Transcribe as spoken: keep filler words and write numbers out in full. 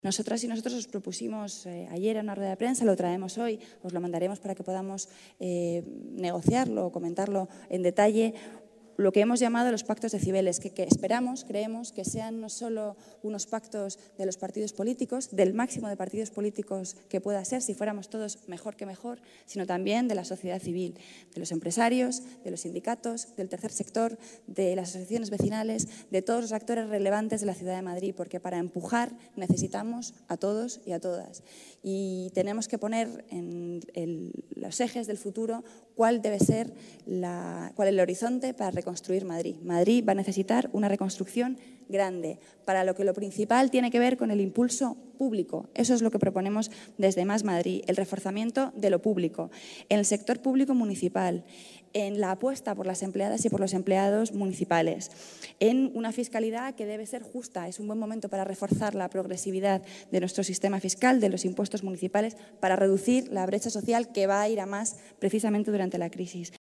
Nosotras y nosotros os propusimos eh, ayer en una rueda de prensa, lo traemos hoy, os lo mandaremos para que podamos eh, negociarlo o comentarlo en detalle, lo que hemos llamado los pactos de Cibeles, que, que esperamos, creemos, que sean no solo unos pactos de los partidos políticos, del máximo de partidos políticos que pueda ser, si fuéramos todos mejor que mejor, sino también de la sociedad civil, de los empresarios, de los sindicatos, del tercer sector, de las asociaciones vecinales, de todos los actores relevantes de la ciudad de Madrid, porque para empujar necesitamos a todos y a todas. Y tenemos que poner en el, los ejes del futuro cuál debe ser la, cuál es el horizonte para reconstruir Madrid. Madrid va a necesitar una reconstrucción grande, para lo que lo principal tiene que ver con el impulso público. Eso es lo que proponemos desde Más Madrid, el reforzamiento de lo público, en el sector público municipal, en la apuesta por las empleadas y por los empleados municipales, en una fiscalidad que debe ser justa. Es un buen momento para reforzar la progresividad de nuestro sistema fiscal, de los impuestos municipales, para reducir la brecha social que va a ir a más precisamente durante la crisis.